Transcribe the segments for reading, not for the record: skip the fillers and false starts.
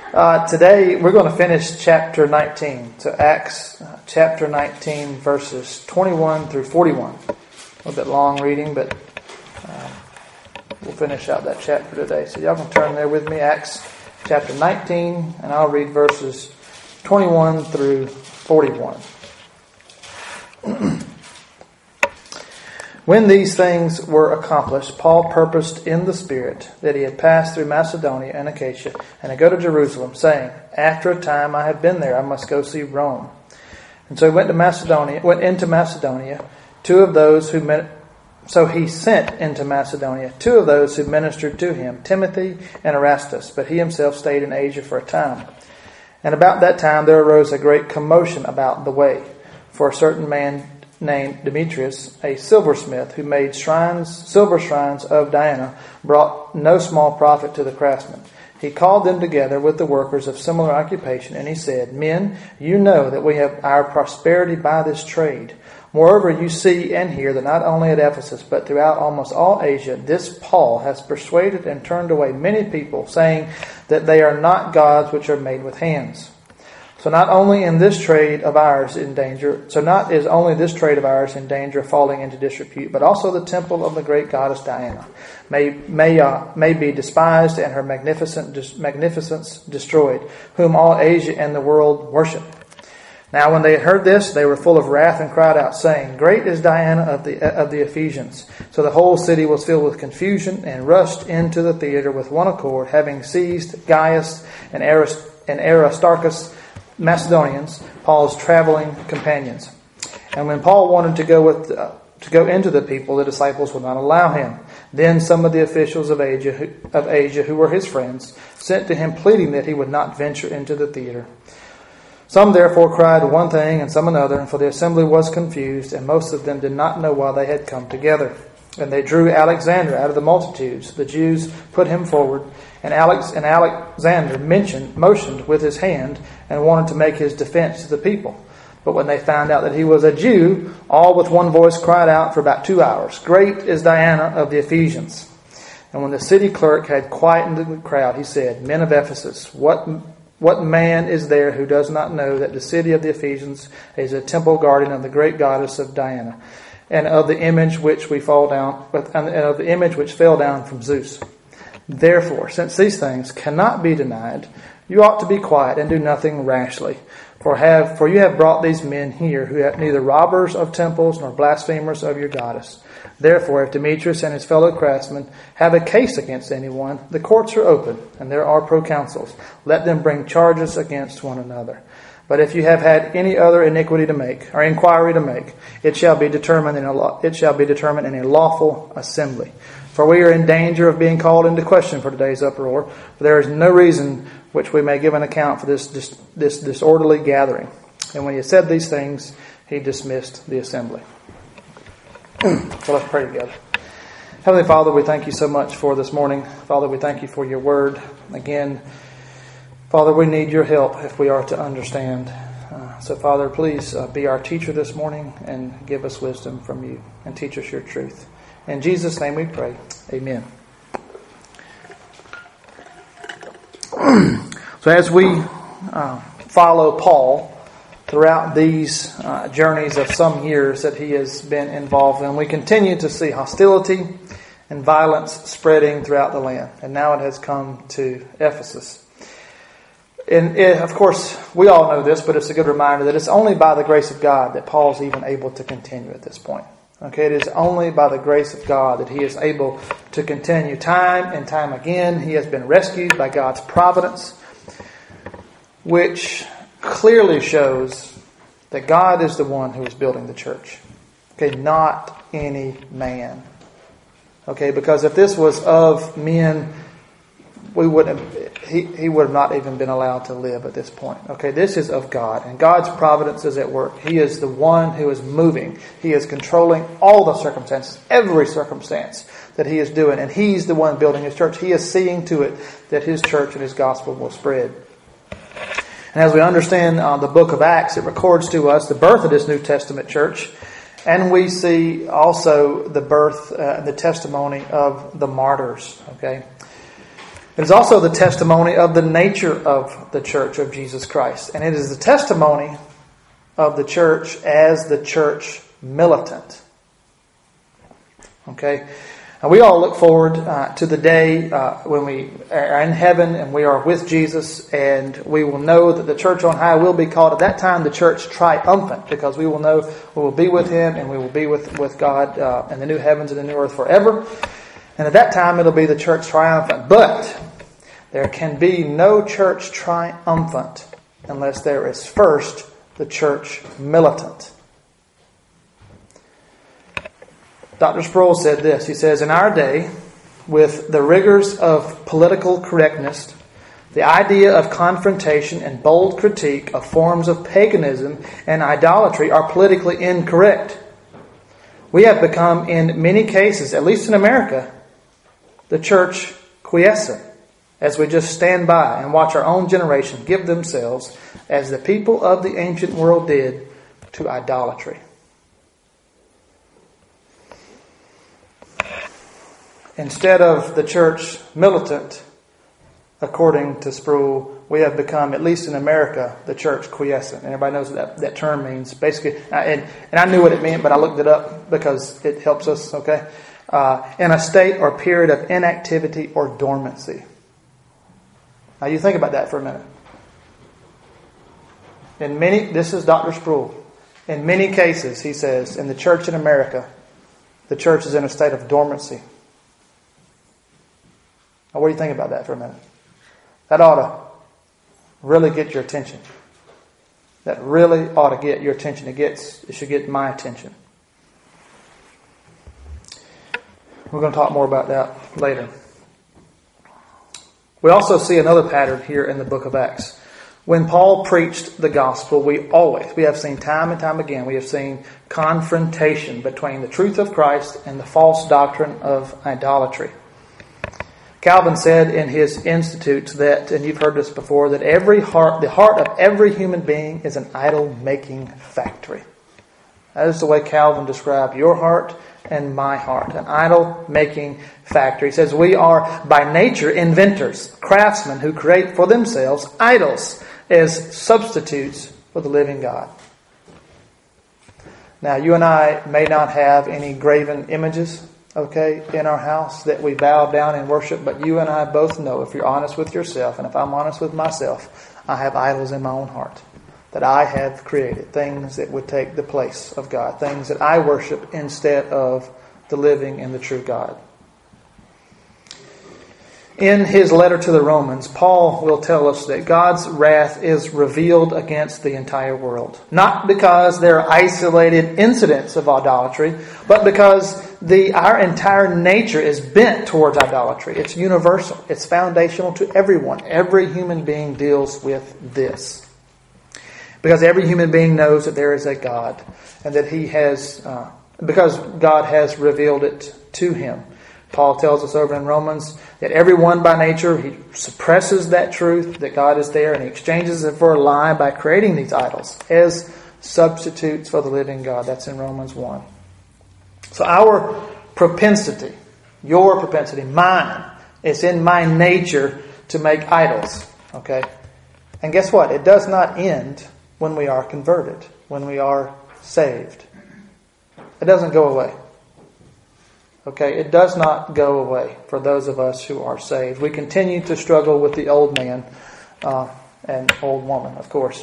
Today we're going to finish chapter 19. So Acts chapter 19 verses 21 through 41. A little bit long reading, but we'll finish out that chapter today. So y'all can turn there with me. Acts chapter 19, and I'll read verses 21 through 41. When these things were accomplished, Paul purposed in the Spirit that he had passed through Macedonia and Achaia, and to go to Jerusalem, saying, "After a time I have been there, I must go see Rome." And so he went into Macedonia. So he sent into Macedonia two of those who ministered to him, Timothy and Erastus, but he himself stayed in Asia for a time. And about that time there arose a great commotion about the way, for a certain man named Demetrius, a silversmith, who made silver shrines of Diana, brought no small profit to the craftsmen. He called them together with the workers of similar occupation, and he said, "Men, you know that we have our prosperity by this trade. Moreover, you see and hear that not only at Ephesus, but throughout almost all Asia, this Paul has persuaded and turned away many people, saying that they are not gods which are made with hands. So not only is this trade of ours in danger of falling into disrepute, but also the temple of the great goddess Diana may be despised and her magnificence destroyed, whom all Asia and the world worship." Now when they had heard this, they were full of wrath and cried out, saying, "Great is Diana of the Ephesians." So the whole city was filled with confusion and rushed into the theater with one accord, having seized Gaius and Aristarchus, Macedonians, Paul's traveling companions. And when Paul wanted to go into the people, the disciples would not allow him. Then some of the officials of Asia who were his friends sent to him, pleading that he would not venture into the theater. Some therefore cried one thing and some another, for the assembly was confused, and most of them did not know why they had come together. And they drew Alexander out of the multitudes. The Jews put him forward, and Alexander motioned with his hand and wanted to make his defense to the people. But when they found out that he was a Jew, all with one voice cried out for about 2 hours, "Great is Diana of the Ephesians." And when the city clerk had quietened the crowd, he said, "Men of Ephesus, what man is there who does not know that the city of the Ephesians is a temple guardian of the great goddess of Diana, and of the image which fell down from Zeus? Therefore, since these things cannot be denied, you ought to be quiet and do nothing rashly. For you have brought these men here who are neither robbers of temples nor blasphemers of your goddess. Therefore, if Demetrius and his fellow craftsmen have a case against anyone, the courts are open, and there are proconsuls. Let them bring charges against one another. But if you have had any other inquiry to make, it shall be determined in a lawful assembly. For we are in danger of being called into question for today's uproar, for there is no reason which we may give an account for this disorderly gathering." And when he had said these things, he dismissed the assembly. So let's pray together. Heavenly Father, we thank you so much for this morning. Father, we thank you for your word. Again, Father, we need your help if we are to understand. So Father, please be our teacher this morning and give us wisdom from you and teach us your truth. In Jesus' name we pray. Amen. So as we follow Paul throughout these journeys of some years that he has been involved in, we continue to see hostility and violence spreading throughout the land. And now it has come to Ephesus. And of course, we all know this, but it's a good reminder that it's only by the grace of God that Paul's even able to continue at this point. Okay, it is only by the grace of God that he is able to continue. Time and time again, he has been rescued by God's providence, which clearly shows that God is the one who is building the church. Okay, not any man. Okay, because if this was of men, he would have not even been allowed to live at this point. Okay, this is of God, and God's providence is at work. He is the one who is moving. He is controlling all the circumstances, every circumstance that he is doing, and he's the one building his church. He is seeing to it that his church and his gospel will spread. And as we understand the book of Acts, it records to us the birth of this New Testament church, and we see also the birth and the testimony of the martyrs. Okay. It is also the testimony of the nature of the church of Jesus Christ. And it is the testimony of the church as the church militant. Okay? And we all look forward to the day when we are in heaven and we are with Jesus, and we will know that the church on high will be called at that time the church triumphant, because we will know we will be with Him and we will be with God in the new heavens and the new earth forever. And at that time it'll be the church triumphant. But there can be no church triumphant unless there is first the church militant. Dr. Sproul said this. He says, in our day, with the rigors of political correctness, the idea of confrontation and bold critique of forms of paganism and idolatry are politically incorrect. We have become, in many cases, at least in America, the church quiescent, as we just stand by and watch our own generation give themselves, as the people of the ancient world did, to idolatry. Instead of the church militant, according to Sproul, we have become, at least in America, the church quiescent. And everybody knows what that term means. Basically, and I knew what it meant, but I looked it up because it helps us, okay? In a state or period of inactivity or dormancy. Now you think about that for a minute. This is Dr. Sproul. In many cases, he says, in the church in America, the church is in a state of dormancy. Now, what do you think about that for a minute? That ought to really get your attention. That really ought to get your attention. It should get my attention. We're going to talk more about that later. We also see another pattern here in the book of Acts. When Paul preached the gospel, we have seen time and time again, we have seen confrontation between the truth of Christ and the false doctrine of idolatry. Calvin said in his Institutes that, and you've heard this before, that the heart of every human being is an idol-making factory. That is the way Calvin described your heart and my heart, an idol-making factory. He says we are by nature inventors, craftsmen who create for themselves idols as substitutes for the living God. Now, you and I may not have any graven images, okay, in our house that we bow down and worship, but you and I both know, if you're honest with yourself, and if I'm honest with myself, I have idols in my own heart that I have created, things that would take the place of God, things that I worship instead of the living and the true God. In his letter to the Romans, Paul will tell us that God's wrath is revealed against the entire world. Not because there are isolated incidents of idolatry, but because our entire nature is bent towards idolatry. It's universal. It's foundational to everyone. Every human being deals with this. Because every human being knows that there is a God, and that because God has revealed it to him. Paul tells us over in Romans that everyone by nature, he suppresses that truth, that God is there, and he exchanges it for a lie by creating these idols as substitutes for the living God. That's in Romans 1. So our propensity, your propensity, mine, it's in my nature to make idols. Okay? And guess what? It does not end when we are converted, when we are saved. It doesn't go away. Okay, it does not go away for those of us who are saved. We continue to struggle with the old man and old woman, of course.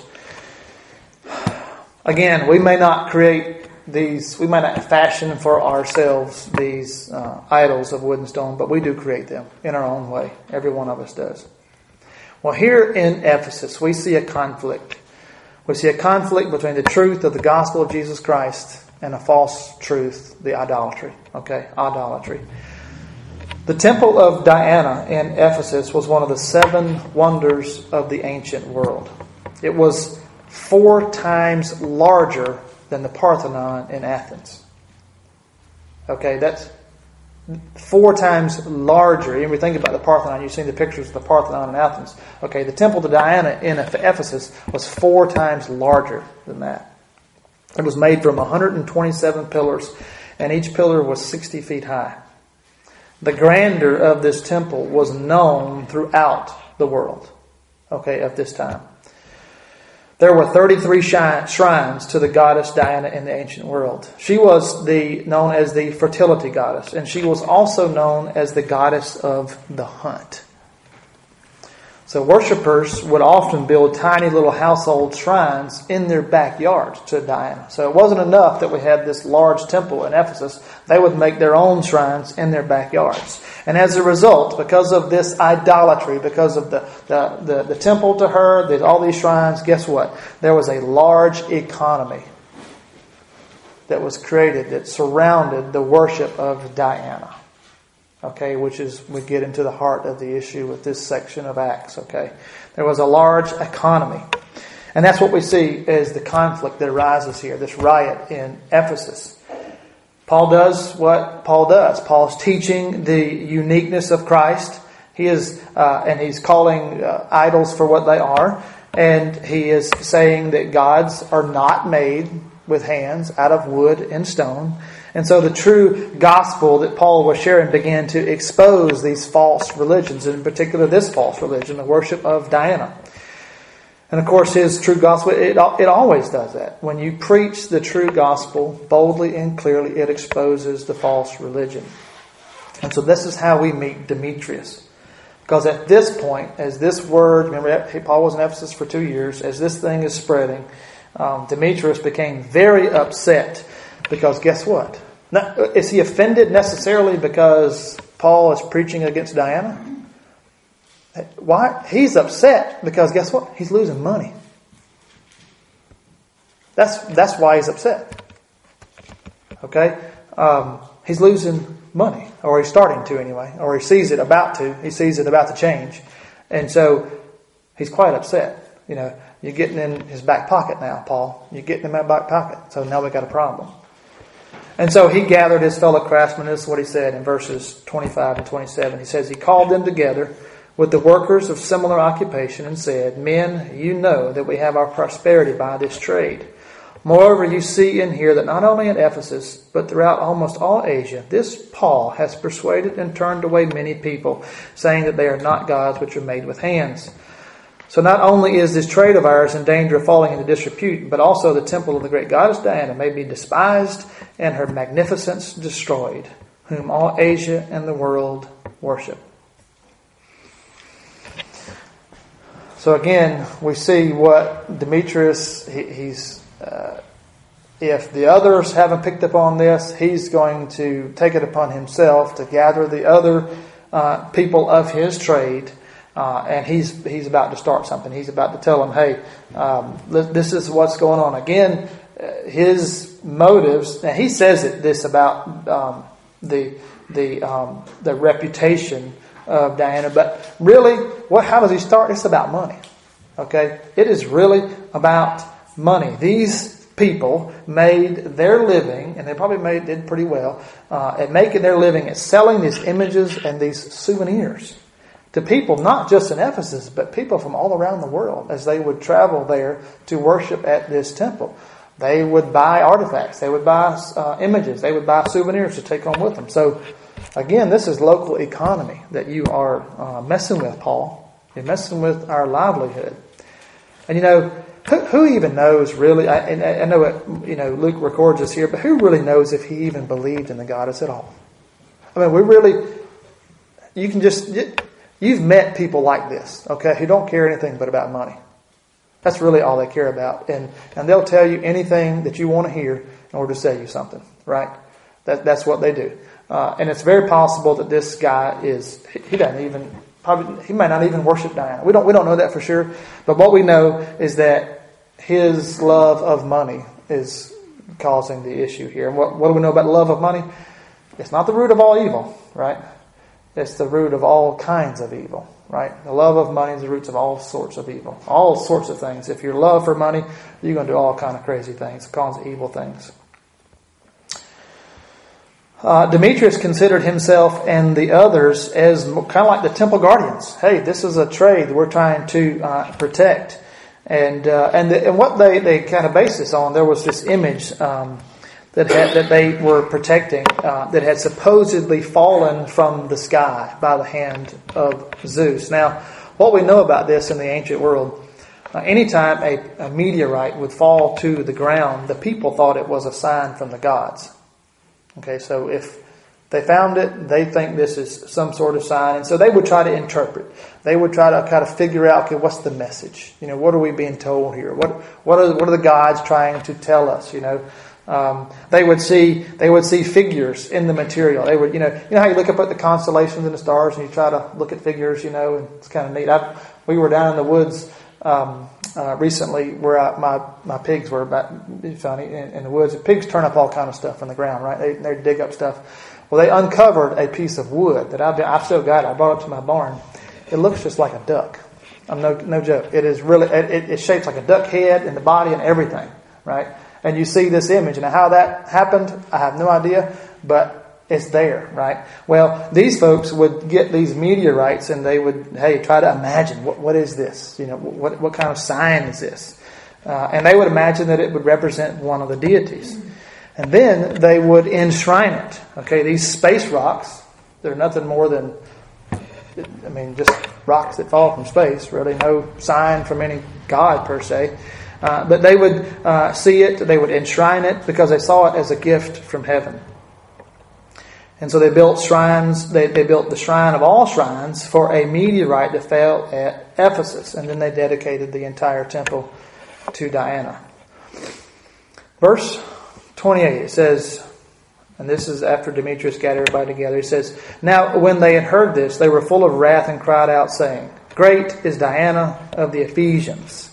Again, we may not create these, we may not fashion for ourselves these idols of wood and stone, but we do create them in our own way. Every one of us does. Well, here in Ephesus, we see a conflict. We see a conflict between the truth of the gospel of Jesus Christ and a false truth, the idolatry. Okay, idolatry. The temple of Diana in Ephesus was one of the 7 wonders of the ancient world. It was 4 times larger than the Parthenon in Athens. Okay, that's 4 times larger. When we think about the Parthenon, you've seen the pictures of the Parthenon in Athens. Okay, the temple to Diana in Ephesus was 4 times larger than that. It was made from 127 pillars, and each pillar was 60 feet high. The grandeur of this temple was known throughout the world, of this time. There were 33 shrines to the goddess Diana in the ancient world. She was known as the fertility goddess, and she was also known as the goddess of the hunt. So worshippers would often build tiny little household shrines in their backyards to Diana. So it wasn't enough that we had this large temple in Ephesus. They would make their own shrines in their backyards. And as a result, because of this idolatry, because of the temple to her, there's all these shrines, guess what? There was a large economy that was created that surrounded the worship of Diana. Which is, we get into the heart of the issue with this section of Acts, There was a large economy. And that's what we see as the conflict that arises here, this riot in Ephesus. Paul does what Paul does. Paul's teaching the uniqueness of Christ. He is, and he's calling idols for what they are. And he is saying that gods are not made with hands out of wood and stone. And so the true gospel that Paul was sharing began to expose these false religions, and in particular this false religion, the worship of Diana. And of course his true gospel, it always does that. When you preach the true gospel boldly and clearly, it exposes the false religion. And so this is how we meet Demetrius. Because at this point, as this word, remember Paul was in Ephesus for 2 years, as this thing is spreading, Demetrius became very upset. Because guess what? Is he offended necessarily because Paul is preaching against Diana? Why? He's upset because guess what? He's losing money. That's why he's upset. He's losing money, or he's starting to anyway, or he sees it about to. He sees it about to change, and so he's quite upset. You're getting in his back pocket now, Paul. You're getting in my back pocket. So now we got a problem. And so he gathered his fellow craftsmen. This is what he said in verses 25 and 27. He says, he called them together with the workers of similar occupation and said, Men, you know that we have our prosperity by this trade. Moreover, you see and hear that not only in Ephesus, but throughout almost all Asia, this Paul has persuaded and turned away many people, saying that they are not gods which are made with hands. So not only is this trade of ours in danger of falling into disrepute, but also the temple of the great goddess Diana may be despised and her magnificence destroyed, whom all Asia and the world worship. So again, we see what Demetrius, if the others haven't picked up on this, he's going to take it upon himself to gather the other people of his trade. And he's about to start something. He's about to tell them, hey, this is what's going on. Again, his motives, and he says this about the reputation of Diana, but really, how does he start? It's about money. It is really about money. These people made their living, and they probably did pretty well, at making their living at selling these images and these souvenirs to people, not just in Ephesus, but people from all around the world as they would travel there to worship at this temple. They would buy artifacts. They would buy images. They would buy souvenirs to take home with them. So, again, this is local economy that you are messing with, Paul. You're messing with our livelihood. And, who even knows, really? I know Luke records this here, but who really knows if he even believed in the goddess at all? I mean, you've met people like this, who don't care anything but about money. That's really all they care about. And they'll tell you anything that you want to hear in order to sell you something, right? That's what they do. And it's very possible that this guy he might not even worship Diana. We don't know that for sure. But what we know is that his love of money is causing the issue here. And what do we know about the love of money? It's not the root of all evil, right? It's the root of all kinds of evil, right? The love of money is the roots of all sorts of evil. All sorts of things. If your love for money, you're going to do all kind of crazy things, kinds of evil things. Demetrius considered himself and the others as kind of like the temple guardians. Hey, this is a trade we're trying to protect. And what they kind of based this on, there was this image. that they were protecting that had supposedly fallen from the sky by the hand of Zeus. Now, what we know about this in the ancient world, anytime a meteorite would fall to the ground, the people thought it was a sign from the gods. Okay, so if they found it, they think this is some sort of sign, and so they would try to interpret. They would try to kind of figure out, okay, what's the message? What are we being told here? What are the gods trying to tell us? They would see figures in the material. They would, how you look up at the constellations and the stars, and you try to look at figures, and it's kind of neat. We were down in the woods recently where my pigs were funny in the woods. Pigs turn up all kind of stuff from the ground, right? They dig up stuff. Well, they uncovered a piece of wood that I've still got. I brought it to my barn. It looks just like a duck. I'm no joke. It is really it's shaped like a duck head and the body and everything, right? And you see this image. Now, how that happened, I have no idea, but it's there, right? Well, these folks would get these meteorites and they would, try to imagine what is this? What kind of sign is this? And they would imagine that it would represent one of the deities. And then they would enshrine it. Okay, these space rocks, they're nothing more than, just rocks that fall from space. Really no sign from any god per se. But they would see it, they would enshrine it because they saw it as a gift from heaven. And so they built shrines, they built the shrine of all shrines for a meteorite that fell at Ephesus. And then they dedicated the entire temple to Diana. Verse 28, it says, and this is after Demetrius gathered everybody together, he says, "Now when they had heard this, they were full of wrath and cried out, saying, 'Great is Diana of the Ephesians.'"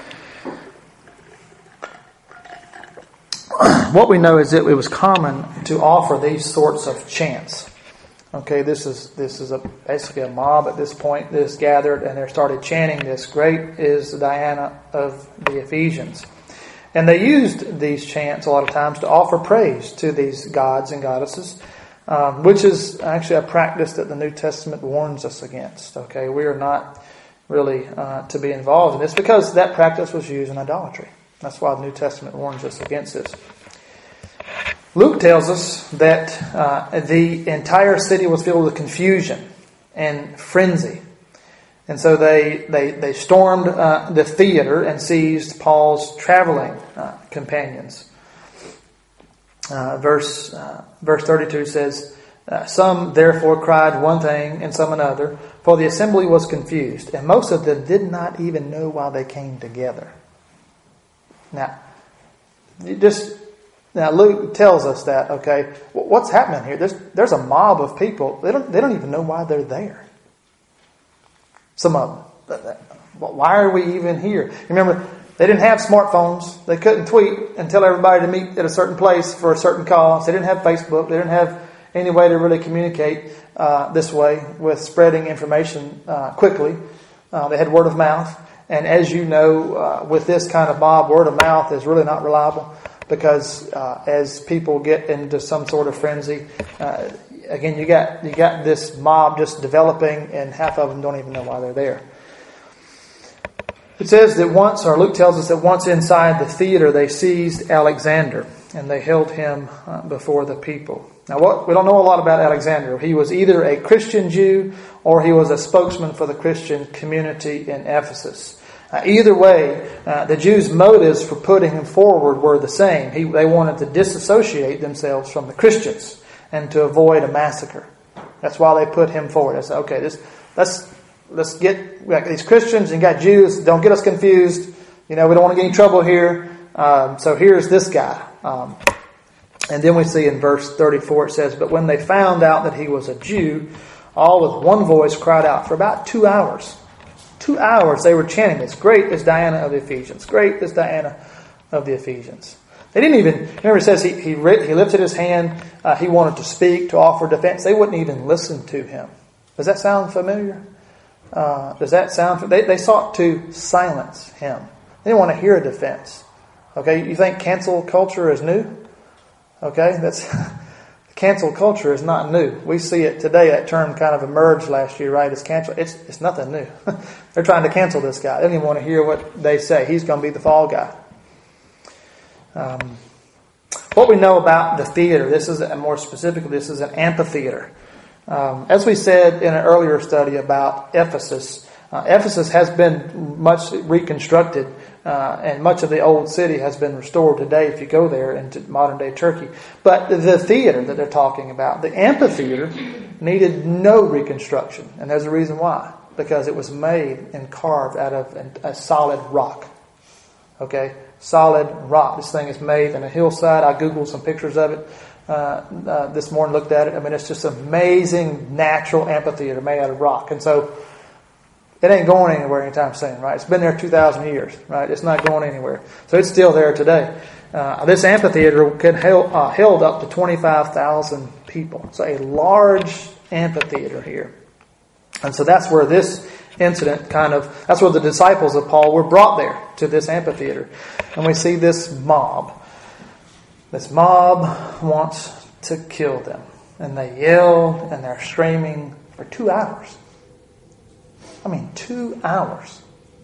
What we know is that it was common to offer these sorts of chants. Okay, this is basically a mob at this point that is gathered, and they started chanting this, "Great is Diana of the Ephesians." And they used these chants a lot of times to offer praise to these gods and goddesses, which is actually a practice that the New Testament warns us against. Okay, we are not really to be involved in this because that practice was used in idolatry. That's why the New Testament warns us against this. Luke tells us that the entire city was filled with confusion and frenzy. And so they stormed the theater and seized Paul's traveling companions. Verse 32 says, "Some therefore cried one thing and some another, for the assembly was confused, and most of them did not even know why they came together." Now Luke tells us that, okay, what's happening here? There's a mob of people. They don't even know why they're there. Some of them. Why are we even here? Remember, they didn't have smartphones. They couldn't tweet and tell everybody to meet at a certain place for a certain cause. They didn't have Facebook. They didn't have any way to really communicate this way with spreading information quickly. They had word of mouth. And as you know, with this kind of mob, word of mouth is really not reliable because as people get into some sort of frenzy, again, you got this mob just developing, and half of them don't even know why they're there. It says that Luke tells us that once inside the theater, they seized Alexander and they held him before the people. Now, we don't know a lot about Alexander. He was either a Christian Jew or he was a spokesman for the Christian community in Ephesus. Either way, the Jews' motives for putting him forward were the same. They wanted to disassociate themselves from the Christians and to avoid a massacre. That's why they put him forward. They said, okay, let's get these Christians and got Jews. Don't get us confused. We don't want to get any trouble here. So here's this guy. And then we see in verse 34 it says, "But when they found out that he was a Jew, all with one voice cried out for about 2 hours." 2 hours they were chanting this. "Great is Diana of the Ephesians. Great is Diana of the Ephesians." They didn't even, remember it says he lifted his hand, he wanted to speak, to offer defense. They wouldn't even listen to him. Does that sound familiar? They sought to silence him. They didn't want to hear a defense. Okay, you think cancel culture is new? Okay, cancel culture is not new. We see it today. That term kind of emerged last year, right? It's cancel. It's nothing new. They're trying to cancel this guy. They don't even want to hear what they say. He's going to be the fall guy. what we know about the theater, this is more specifically, this is an amphitheater. As we said in an earlier study about Ephesus, Ephesus has been much reconstructed, and much of the old city has been restored today if you go there into modern day Turkey. But the theater that they're talking about, the amphitheater, needed no reconstruction. And there's a reason why. Because it was made and carved out of a solid rock. Okay? Solid rock. This thing is made in a hillside. I Googled some pictures of it this morning, looked at it. I mean, it's just an amazing natural amphitheater made out of rock. And so it ain't going anywhere anytime soon, right? It's been there 2,000 years, right? It's not going anywhere. So it's still there today. This amphitheater held up to 25,000 people. So a large amphitheater here. And so that's where this incident that's where the disciples of Paul were brought there, to this amphitheater. And we see this mob. This mob wants to kill them. And they yell and they're screaming for 2 hours. 2 hours.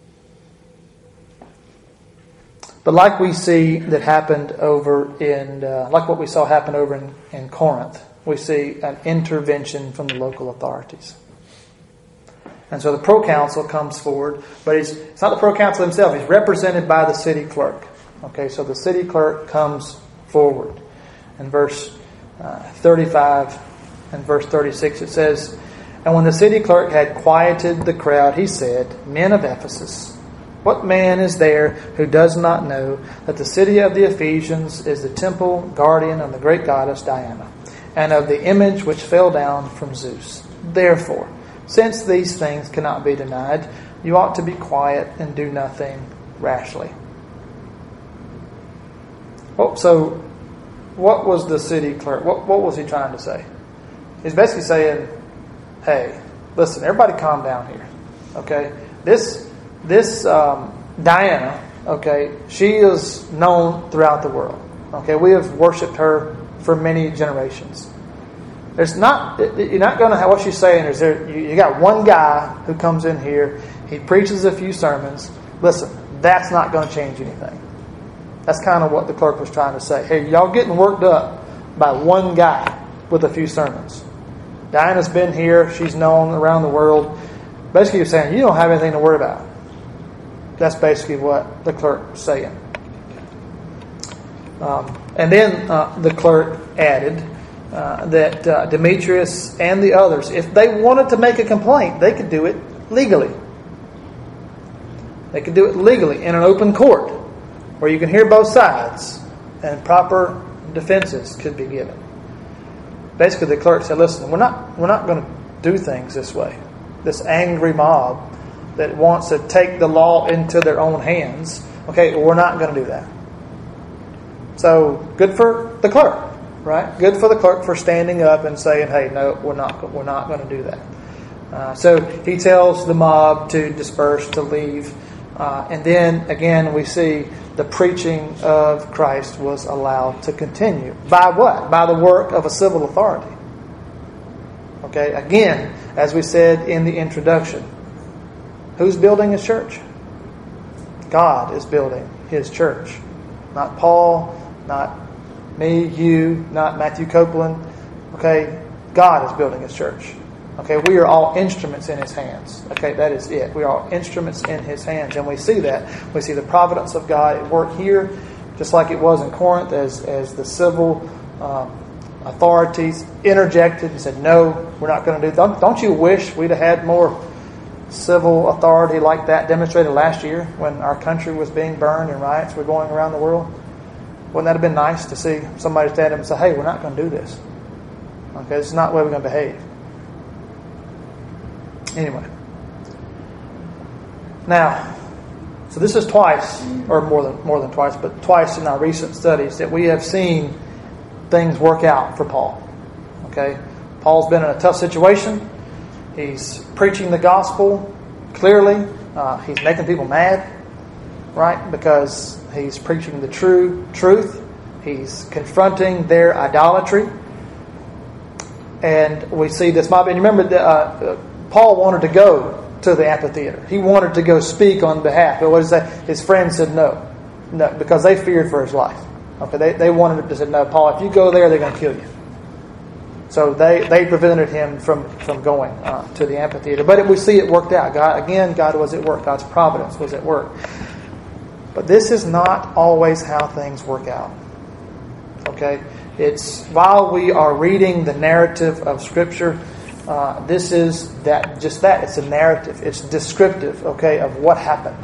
But like we see that happened over in, like what we saw happen over in Corinth, we see an intervention from the local authorities. And so the proconsul comes forward, but it's not the proconsul himself. He's represented by the city clerk. Okay, so the city clerk comes forward. In verse 35 and verse 36 it says, "And when the city clerk had quieted the crowd, he said, 'Men of Ephesus, what man is there who does not know that the city of the Ephesians is the temple guardian of the great goddess Diana, and of the image which fell down from Zeus? Therefore, since these things cannot be denied, you ought to be quiet and do nothing rashly.'" Oh, so what was the city clerk? What was he trying to say? He's basically saying, hey, listen, everybody calm down here. Okay? This Diana, okay, she is known throughout the world. Okay? We have worshipped her for many generations. You're not going to have, what she's saying is you got one guy who comes in here, he preaches a few sermons. Listen, that's not going to change anything. That's kind of what the clerk was trying to say. Hey, y'all getting worked up by one guy with a few sermons. Diana's been here, she's known around the world. Basically you're saying you don't have anything to worry about. That's basically what the clerk was saying. And then the clerk added that Demetrius and the others, if they wanted to make a complaint, they could do it legally. They could do it legally in an open court where you can hear both sides and proper defenses could be given. Basically, the clerk said, listen, we're not going to do things this way. This angry mob that wants to take the law into their own hands, okay, we're not going to do that. So, good for the clerk, right? Good for the clerk for standing up and saying, hey, no, we're not going to do that. So, he tells the mob to disperse, to leave. And then, again, we see the preaching of Christ was allowed to continue. By what? By the work of a civil authority. Okay, again, as we said in the introduction, who's building His church? God is building His church. Not Paul, not me, you, not Matthew Copeland. Okay, God is building His church. Okay, we are all instruments in His hands. Okay, that is it. We are all instruments in His hands. And we see that. We see the providence of God at work here, just like it was in Corinth, as the civil authorities interjected and said, no, we're not going to do that. Don't you wish we'd have had more civil authority like that demonstrated last year when our country was being burned and riots were going around the world? Wouldn't that have been nice to see somebody stand up and say, hey, we're not going to do this. Okay, this is not the way we're going to behave. Anyway. Now, so this is twice, or more than twice, but twice in our recent studies that we have seen things work out for Paul. Okay? Paul's been in a tough situation. He's preaching the gospel clearly. He's making people mad, right? Because he's preaching the true truth. He's confronting their idolatry. And we see this mob. And remember that Paul wanted to go to the amphitheater. He wanted to go speak on behalf. But what is that? His friends said no, because they feared for his life. Okay, they wanted to say, no, Paul, if you go there, they're going to kill you. So they prevented him from going to the amphitheater. But we see it worked out. God was at work. God's providence was at work. But this is not always how things work out. Okay? It's while we are reading the narrative of Scripture, this is just that. It's a narrative. It's descriptive, okay, of what happened.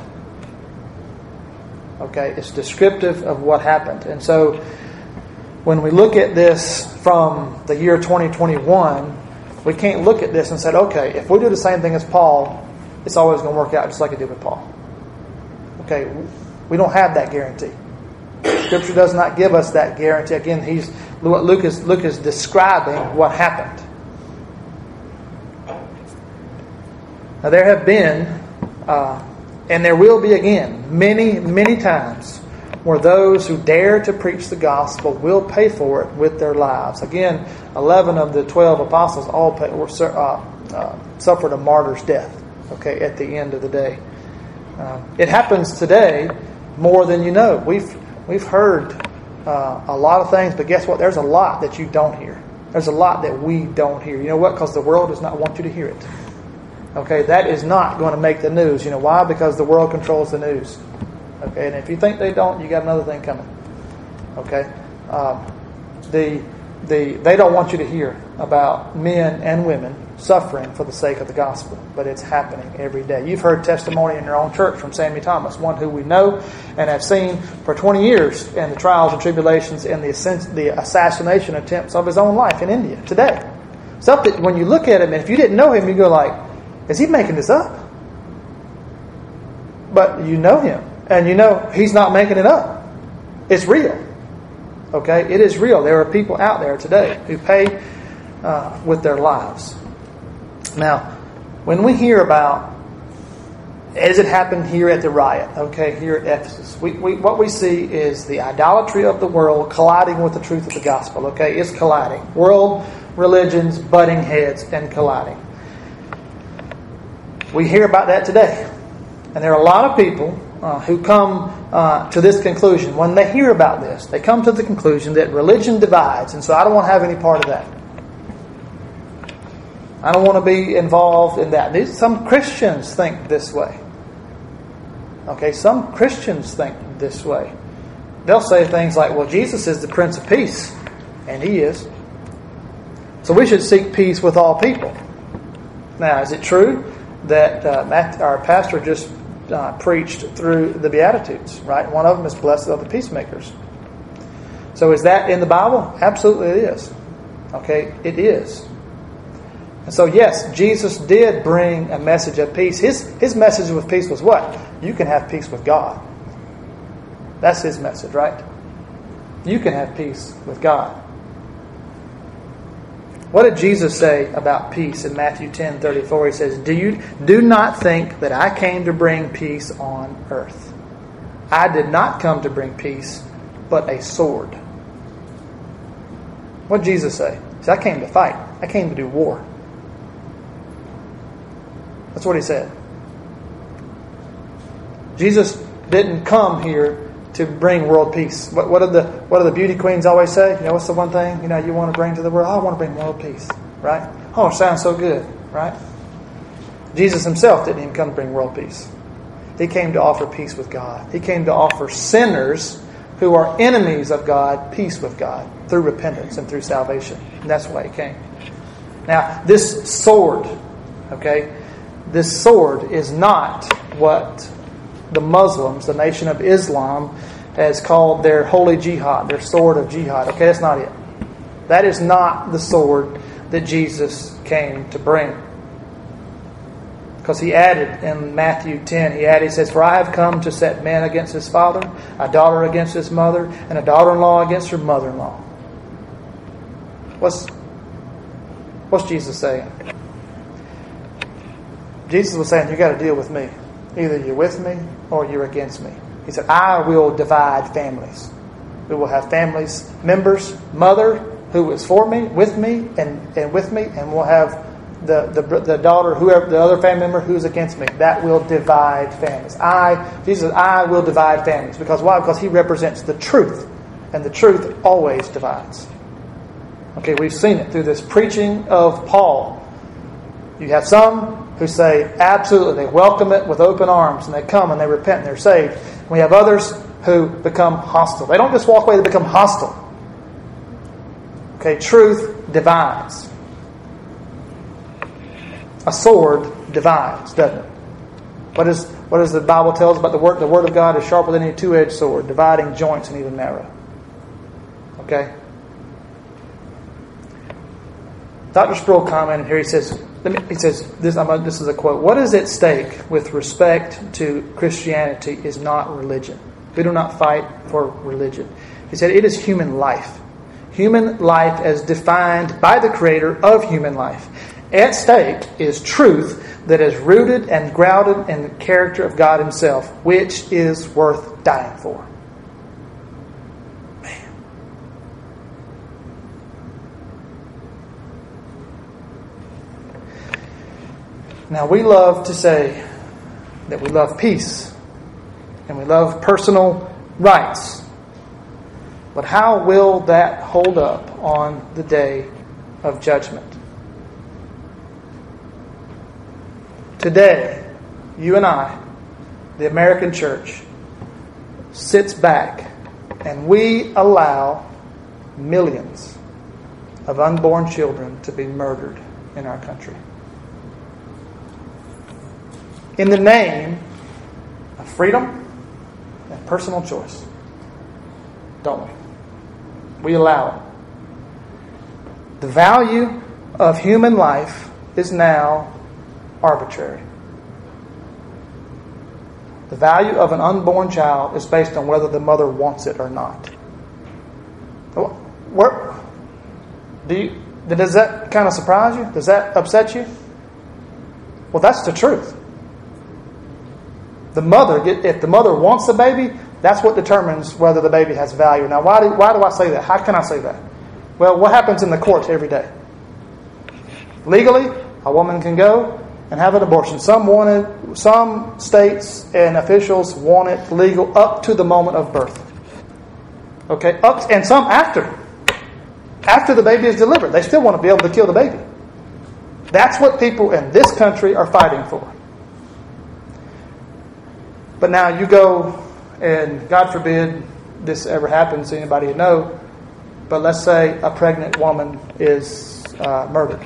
Okay? It's descriptive of what happened. And so when we look at this from the year 2021, we can't look at this and say, okay, if we do the same thing as Paul, it's always going to work out just like it did with Paul. Okay, we don't have that guarantee. Scripture does not give us that guarantee. Again, Luke is describing what happened. Now there have been, and there will be again, many, many times where those who dare to preach the gospel will pay for it with their lives. Again, 11 of the 12 apostles all suffered a martyr's death. Okay, at the end of the day, it happens today more than you know. We've heard a lot of things, but guess what? There's a lot that you don't hear. There's a lot that we don't hear. You know what? Because the world does not want you to hear it. Okay, that is not going to make the news. You know why? Because the world controls the news. Okay, and if you think they don't, you got another thing coming. Okay, they don't want you to hear about men and women suffering for the sake of the gospel, but it's happening every day. You've heard testimony in your own church from Sammy Thomas, one who we know and have seen for 20 years in the trials and tribulations and the assassination attempts of his own life in India today. Something when you look at him, and if you didn't know him, you go like, "Is he making this up?" But you know him. And you know he's not making it up. It's real. Okay? It is real. There are people out there today who pay with their lives. Now, when we hear about, as it happened here at the riot, okay, here at Ephesus, what we see is the idolatry of the world colliding with the truth of the gospel. Okay? It's colliding. World, religions, butting heads and colliding. We hear about that today. And there are a lot of people who come to this conclusion. When they hear about this, they come to the conclusion that religion divides, and so I don't want to have any part of that. I don't want to be involved in that. Some Christians think this way. Okay, some Christians think this way. They'll say things like, well, Jesus is the Prince of Peace, and He is. So we should seek peace with all people. Now, is it true that our pastor just preached through the Beatitudes, right? One of them is blessed are the peacemakers. So is that in the Bible? Absolutely it is. Okay, it is. And so yes, Jesus did bring a message of peace. His message of peace was what? You can have peace with God. That's His message, right? You can have peace with God. What did Jesus say about peace in Matthew 10:34? He says, Do not think that I came to bring peace on earth. I did not come to bring peace, but a sword. What did Jesus say? He said, I came to fight. I came to do war. That's what He said. Jesus didn't come here to bring world peace. What do the beauty queens always say? You know, what's the one thing you want to bring to the world? I want to bring world peace, right? Oh, it sounds so good, right? Jesus Himself didn't even come to bring world peace. He came to offer peace with God. He came to offer sinners who are enemies of God peace with God through repentance and through salvation. And that's why He came. Now, this sword, okay, this sword is not what the Muslims, the Nation of Islam, has called their holy jihad, their sword of jihad. Okay, that's not it. That is not the sword that Jesus came to bring. Because He added in Matthew 10, He says, For I have come to set man against his father, a daughter against his mother, and a daughter-in-law against her mother-in-law. What's Jesus saying? Jesus was saying, you got to deal with me. Either you're with me or you're against me. He said, I will divide families. We will have families, members, mother who is for me, with me, and with me, and we'll have the daughter, whoever the other family member who's against me. That will divide families. Jesus said, I will divide families. Because why? Because He represents the truth. And the truth always divides. Okay, we've seen it through this preaching of Paul. You have some who say, absolutely, they welcome it with open arms, and they come and they repent and they're saved. We have others who become hostile. They don't just walk away, they become hostile. Okay, truth divides. A sword divides, doesn't it? What does the Bible tell us about the word? The Word of God is sharper than any two-edged sword, dividing joints and even marrow. Okay? Dr. Sproul commented here, he says, this is a quote, "What is at stake with respect to Christianity is not religion. We do not fight for religion." He said, "It is human life. Human life as defined by the Creator of human life. At stake is truth that is rooted and grounded in the character of God Himself, which is worth dying for." Man. Now, we love to say that we love peace and we love personal rights. But how will that hold up on the day of judgment? Today, you and I, the American church, sits back and we allow millions of unborn children to be murdered in our country. In the name of freedom and personal choice. Don't we? We allow it. The value of human life is now arbitrary. The value of an unborn child is based on whether the mother wants it or not. Does that kind of surprise you? Does that upset you? Well, that's the truth. If the mother wants the baby, that's what determines whether the baby has value. Now, why do I say that? How can I say that? Well, what happens in the courts every day? Legally, a woman can go and have an abortion. Some states and officials want it legal up to the moment of birth. Okay, and some after the baby is delivered. They still want to be able to kill the baby. That's what people in this country are fighting for. But now you go, and God forbid this ever happens to anybody you know, but let's say a pregnant woman is murdered.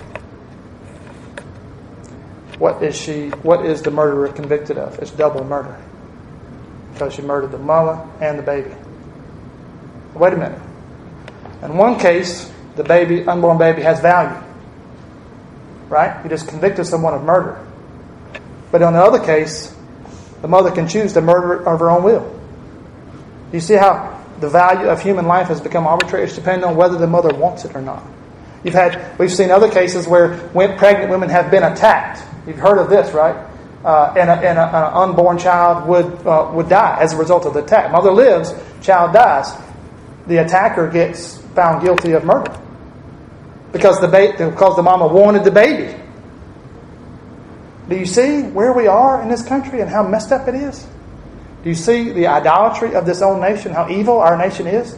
What is the murderer convicted of? It's double murder. Because she murdered the mama and the baby. Wait a minute. In one case, the unborn baby has value. Right? You just convicted someone of murder. But in the other case, the mother can choose to murder of her own will. You see how the value of human life has become arbitrary? It's depending on whether the mother wants it or not. We've seen other cases where pregnant women have been attacked. You've heard of this, right? And an unborn child would die as a result of the attack. Mother lives, child dies. The attacker gets found guilty of murder because the mama wanted the baby. Do you see where we are in this country and how messed up it is? Do you see the idolatry of this own nation, how evil our nation is?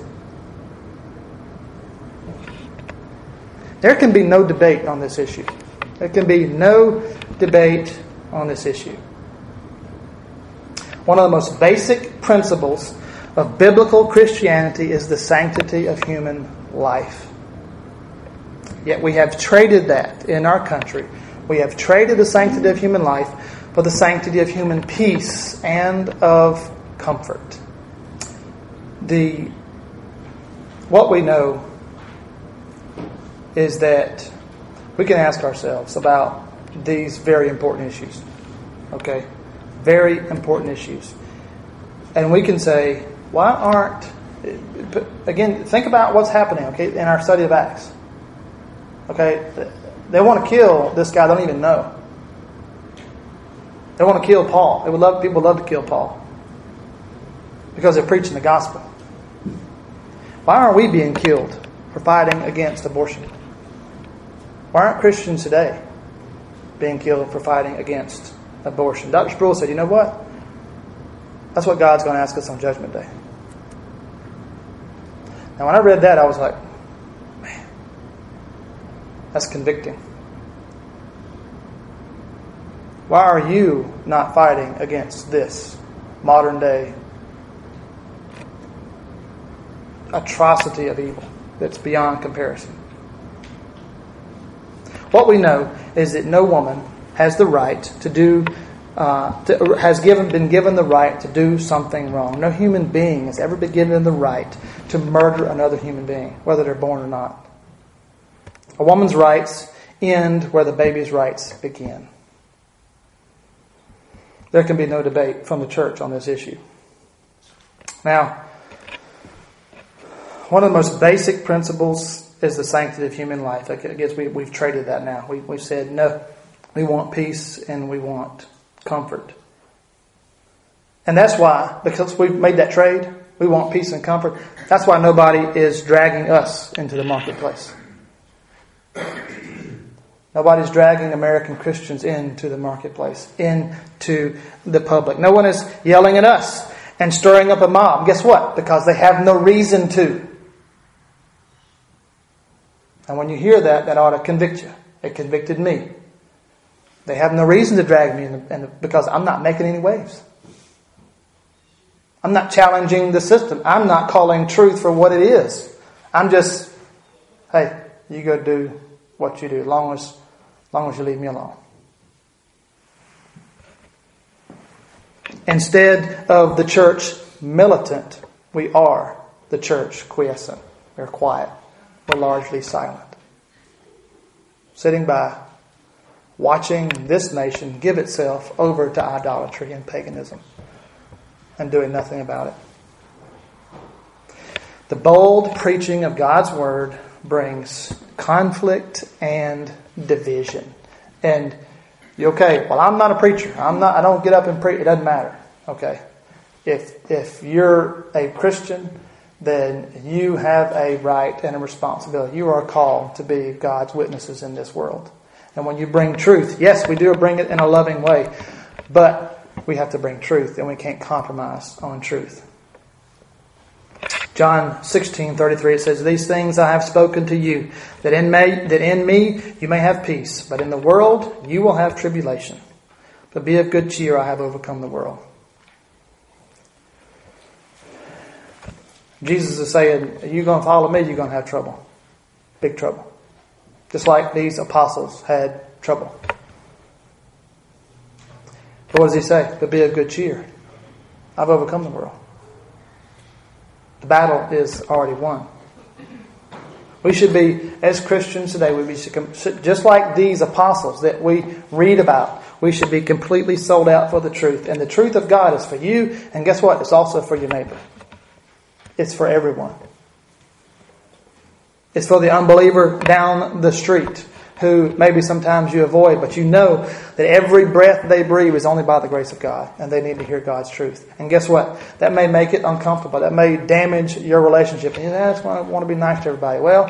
There can be no debate on this issue. There can be no debate on this issue. One of the most basic principles of biblical Christianity is the sanctity of human life. Yet we have traded that in our country. We have traded the sanctity of human life for the sanctity of human peace and of comfort. What we know is that we can ask ourselves about these very important issues. Okay? Very important issues. And we can say, why aren't... Again, think about what's happening, okay, in our study of Acts. Okay? They want to kill this guy they don't even know. They want to kill Paul. People would love to kill Paul. Because they're preaching the gospel. Why aren't we being killed for fighting against abortion? Why aren't Christians today being killed for fighting against abortion? Dr. Sproul said, you know what? That's what God's going to ask us on Judgment Day. Now, when I read that, I was like, man, that's convicting. Why are you not fighting against this modern day atrocity of evil that's beyond comparison? What we know is that no woman has the right to do, been given the right to do something wrong. No human being has ever been given the right to murder another human being, whether they're born or not. A woman's rights end where the baby's rights begin. There can be no debate from the church on this issue. Now, one of the most basic principles is the sanctity of human life. I guess we've traded that now. We've said, no, we want peace and we want comfort. And that's why, because we've made that trade, we want peace and comfort. That's why nobody is dragging us into the marketplace. Nobody's dragging American Christians into the marketplace, into the public. No one is yelling at us and stirring up a mob. Guess what? Because they have no reason to. And when you hear that, that ought to convict you. It convicted me. They have no reason to drag me because I'm not making any waves. I'm not challenging the system. I'm not calling truth for what it is. I'm just, hey, you go do what you do as long as you leave me alone. Instead of the church militant, we are the church quiescent. We're quiet. We're largely silent. Sitting by, watching this nation give itself over to idolatry and paganism and doing nothing about it. The bold preaching of God's Word brings conflict and division. And you okay, well, I'm not a preacher. I don't get up and preach. It doesn't matter. Okay. If you're a Christian, then you have a right and a responsibility. You are called to be God's witnesses in this world. And when you bring truth, yes, we do bring it in a loving way, but we have to bring truth, and we can't compromise on truth. John 16:33, it says, "These things I have spoken to you, that in me you may have peace. But in the world you will have tribulation. But be of good cheer, I have overcome the world." Jesus is saying, you're going to follow me, you're going to have trouble. Big trouble. Just like these apostles had trouble. But what does he say? But be of good cheer. I've overcome the world. The battle is already won. We should be, as Christians today, we should, just like these apostles that we read about, we should be completely sold out for the truth. And the truth of God is for you, and guess what? It's also for your neighbor. It's for everyone. It's for the unbeliever down the street who maybe sometimes you avoid, but you know that every breath they breathe is only by the grace of God, and they need to hear God's truth. And guess what? That may make it uncomfortable. That may damage your relationship. And you say, I just want to be nice to everybody. Well,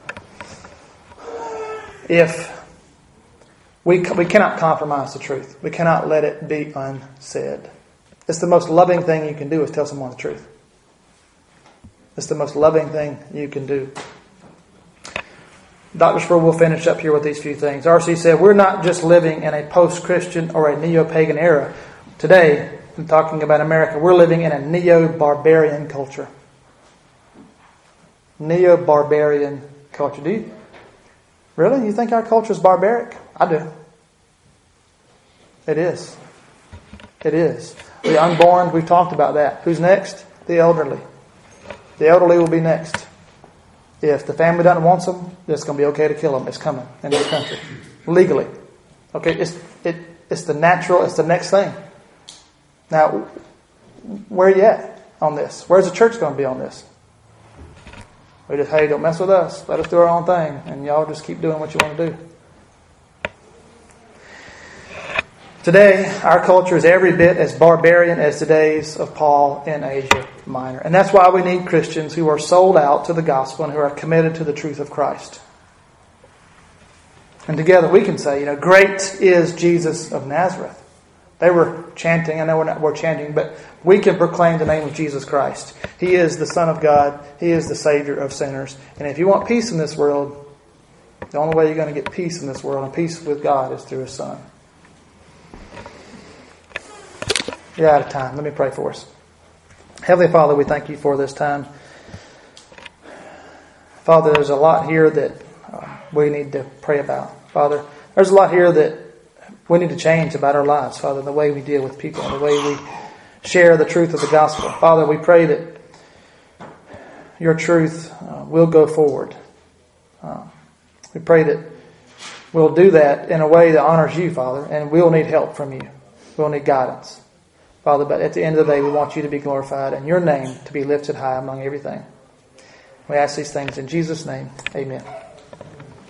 if we cannot compromise the truth. We cannot let it be unsaid. It's the most loving thing you can do is tell someone the truth. It's the most loving thing you can do. Dr. Sproul will finish up here with these few things. R.C. said, we're not just living in a post-Christian or a neo-pagan era. Today, I'm talking about America, we're living in a neo-barbarian culture. Neo-barbarian culture. Do you? Really? You think our culture is barbaric? I do. It is. It is. The unborn, we've talked about that. Who's next? The elderly. The elderly will be next. If the family doesn't want them, it's going to be okay to kill them. It's coming in this country. Legally. Okay, it's the natural, it's the next thing. Now, where are you at on this? Where's the church going to be on this? We just, hey, don't mess with us. Let us do our own thing. And y'all just keep doing what you want to do. Today, our culture is every bit as barbarian as the days of Paul in Asia Minor. And that's why we need Christians who are sold out to the gospel and who are committed to the truth of Christ. And together we can say, great is Jesus of Nazareth. They were chanting. I know we're chanting, but we can proclaim the name of Jesus Christ. He is the Son of God. He is the Savior of sinners. And if you want peace in this world, the only way you're going to get peace in this world and peace with God is through His Son. You're out of time. Let me pray for us. Heavenly Father, we thank You for this time. Father, there's a lot here that we need to pray about. Father, there's a lot here that we need to change about our lives, Father, the way we deal with people, the way we share the truth of the gospel. Father, we pray that Your truth will go forward. We pray that we'll do that in a way that honors You, Father, and we'll need help from You. We'll need guidance. Father, but at the end of the day, we want You to be glorified and Your name to be lifted high among everything. We ask these things in Jesus' name. Amen.